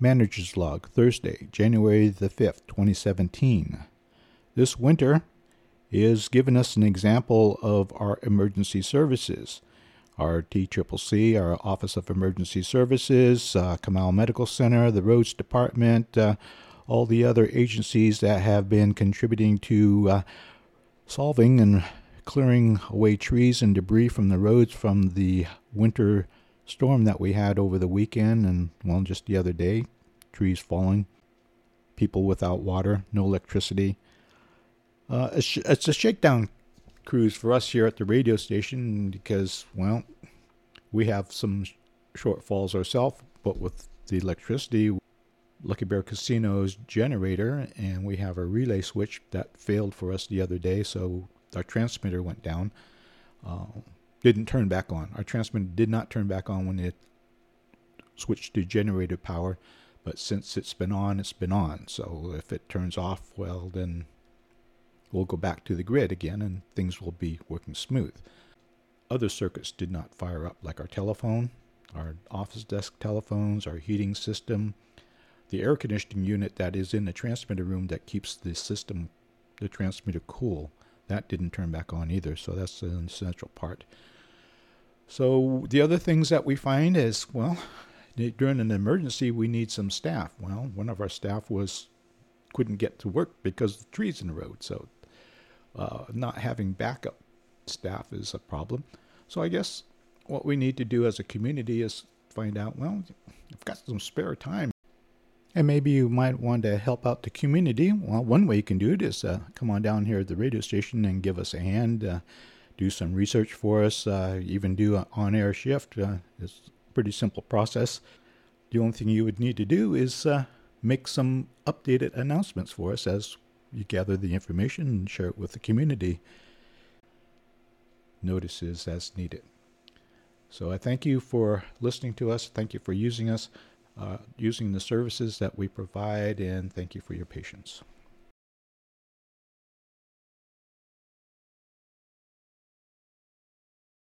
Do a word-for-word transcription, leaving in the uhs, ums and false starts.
Manager's Log, Thursday, January the fifth, twenty seventeen. This winter is giving us an example of our emergency services. Our T C C C, our Office of Emergency Services, uh, Kamal Medical Center, the Roads Department, uh, all the other agencies that have been contributing to uh, solving and clearing away trees and debris from the roads from the winter storm that we had over the weekend and, well, just the other day. Trees falling, people without water, no electricity. Uh, it's, it's a shakedown cruise for us here at the radio station because, well, we have some shortfalls ourselves, but with the electricity, Lucky Bear Casino's generator, and we have a relay switch that failed for us the other day, so our transmitter went down. Uh, didn't turn back on. Our transmitter did not turn back on when it switched to generator power, but since it's been on, it's been on. So if it turns off, well, then we'll go back to the grid again and things will be working smooth. Other circuits did not fire up, like our telephone, our office desk telephones, our heating system, the air conditioning unit that is in the transmitter room that keeps the system, the transmitter cool. That didn't turn back on either, so that's an essential part. So the other things that we find is, well, during an emergency, we need some staff. Well, one of our staff was couldn't get to work because of the trees in the road, so uh, not having backup staff is a problem. So I guess what we need to do as a community is find out, well, I've got some spare time, and maybe you might want to help out the community. Well, one way you can do it is uh, come on down here at the radio station and give us a hand, uh, do some research for us, uh, even do an on-air shift. Uh, it's a pretty simple process. The only thing you would need to do is uh, make some updated announcements for us as you gather the information and share it with the community. Notices as needed. So I thank you for listening to us. Thank you for using us. Uh, using the services that we provide, and thank you for your patience.